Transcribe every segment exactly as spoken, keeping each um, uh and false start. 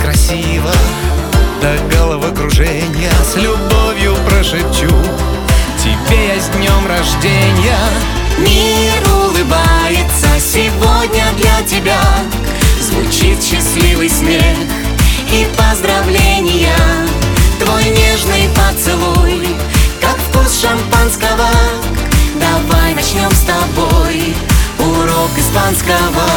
красиво, до головокружения с любовью прошепчу тебе я с днем рождения. Мир улыбается сегодня для тебя, звучит счастливый смех и поздравления. Твой нежный поцелуй, как вкус шампанского. Давай начнем с тобой урок испанского.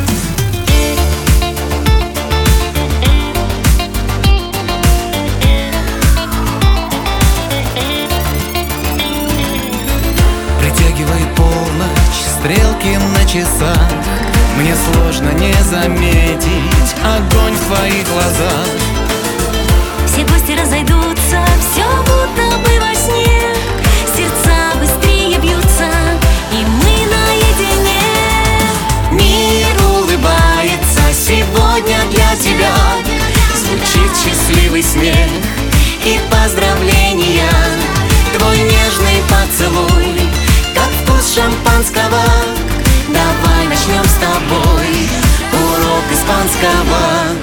Притягивает полночь, стрелки на часах. Мне сложно не заметить огонь в твоих глазах. Все гости разойдутся, все будто бы во сне. Сердца быстрее бьются, и мы наедине. Мир улыбается сегодня для тебя, звучит счастливый смех и поздравления. Твой нежный поцелуй, как вкус шампанского. Давай начнем с тобой урок испанского.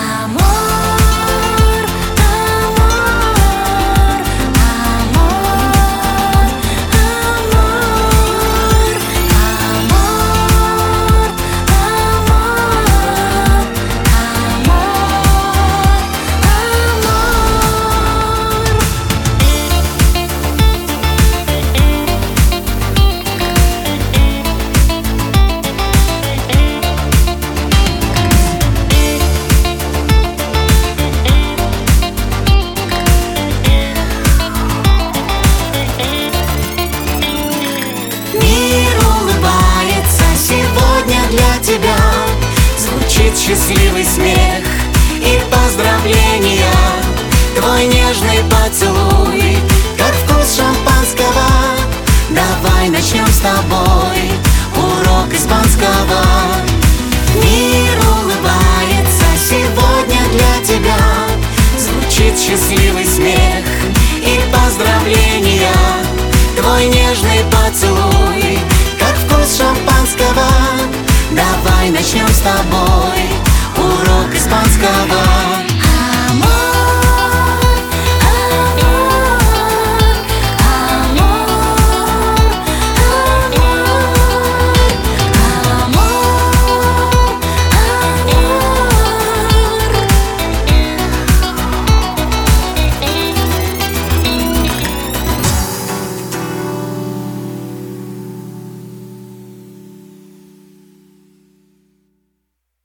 Звучит счастливый смех и поздравления. Твой нежный поцелуй, как вкус шампанского. Давай начнем с тобой урок испанского. Мир улыбается сегодня для тебя, звучит счастливый смех и поздравления. Твой нежный поцелуй, как вкус шампанского. Давай начнем с тобой урок испанского.